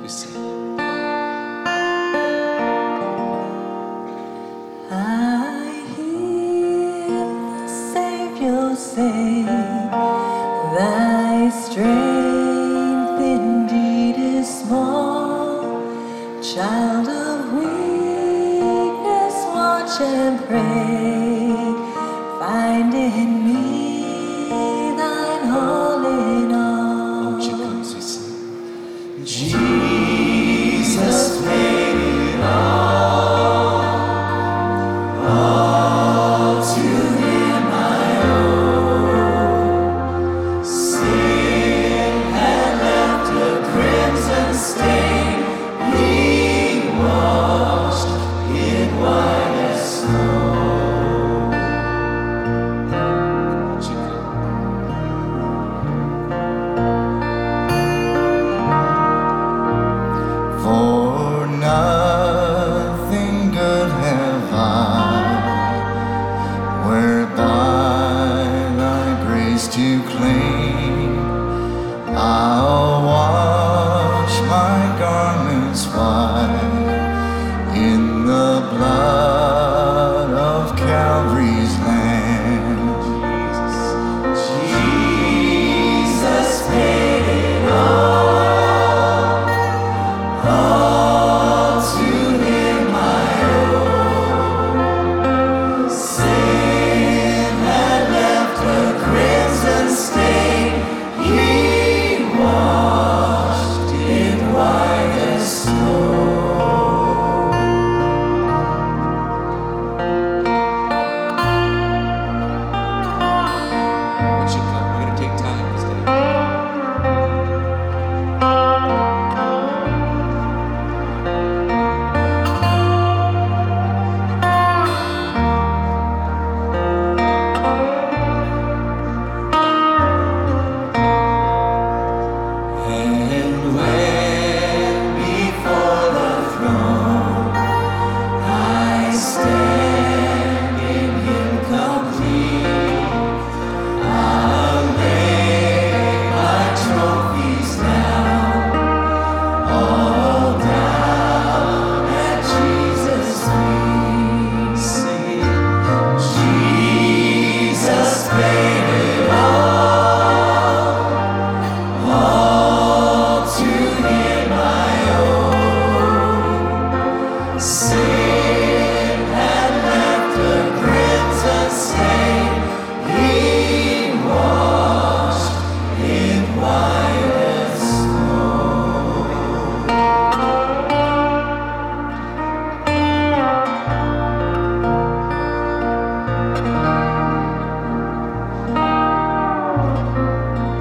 We sing. I hear the Savior say, thy strength indeed is small. Child of weakness, watch and pray. Find in me thine all in all. Won't you come as we sing? Jesus paid it all to him I owe. Sin had left a crimson stain, he washed it white as snow. Won't you come? For nothing good have I, whereby thy grace to claim. I'll wash my garments white in the blood of Calvary's Lamb. Jesus paid it all to him I owe. Sin had left a crimson stain, he washed it white as snow. Won't you come? We're going to take time this day. And when before the throne I stand in him complete, I'll lay my trophies down, all down at Jesus' feet. Sing, Jesus paid it all to him I owe. Sin had left a crimson stain, he washed it white as snow.